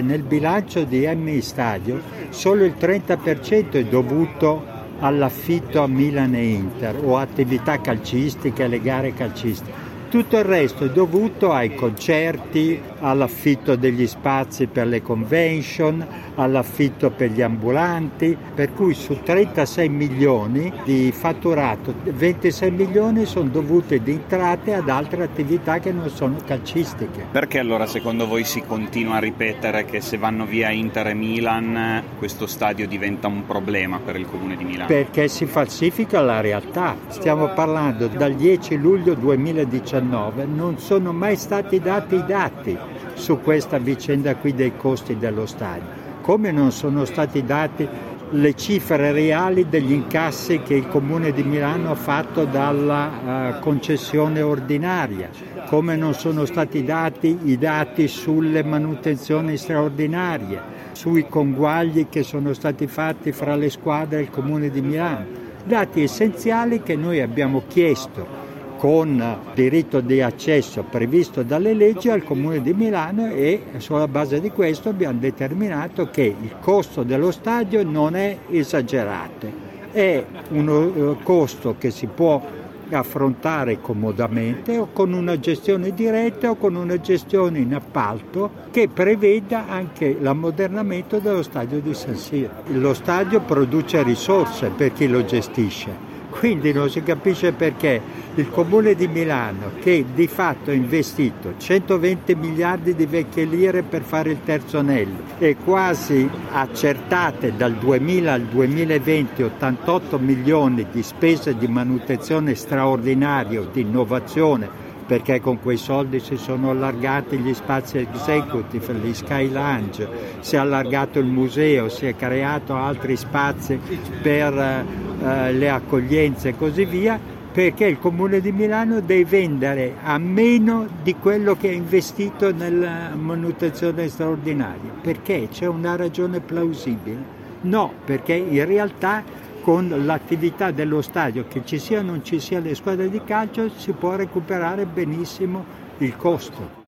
nel bilancio di MI Stadio solo il 30% è dovuto all'affitto a Milan e Inter o attività calcistiche, alle gare calcistiche. Tutto il resto è dovuto ai concerti, all'affitto degli spazi per le convention, all'affitto per gli ambulanti, per cui su 36 milioni di fatturato, 26 milioni sono dovuti di entrate ad altre attività che non sono calcistiche. Perché allora secondo voi si continua a ripetere che se vanno via Inter e Milan questo stadio diventa un problema per il Comune di Milano? Perché si falsifica la realtà. Stiamo parlando dal 10 luglio 2019, non sono mai stati dati i dati su questa vicenda qui dei costi dello stadio. Come non sono stati dati le cifre reali degli incassi che il Comune di Milano ha fatto dalla concessione ordinaria, come non sono stati dati i dati sulle manutenzioni straordinarie, sui conguagli che sono stati fatti fra le squadre e il Comune di Milano. Dati essenziali che noi abbiamo chiesto con diritto di accesso previsto dalle leggi al Comune di Milano e sulla base di questo abbiamo determinato che il costo dello stadio non è esagerato, è un costo che si può affrontare comodamente o con una gestione diretta o con una gestione in appalto che preveda anche l'ammodernamento dello stadio di San Siro. Lo stadio produce risorse per chi lo gestisce. Quindi non si capisce perché il Comune di Milano, che di fatto ha investito 120 miliardi di vecchie lire per fare il terzo anello e quasi accertate dal 2000 al 2020 88 milioni di spese di manutenzione straordinaria o di innovazione, perché con quei soldi si sono allargati gli spazi executive, gli Sky Lounge, si è allargato il museo, si è creato altri spazi per le accoglienze e così via, perché il Comune di Milano deve vendere a meno di quello che ha investito nella manutenzione straordinaria. Perché? C'è una ragione plausibile? No, perché in realtà con l'attività dello stadio, che ci sia o non ci sia le squadre di calcio, si può recuperare benissimo il costo.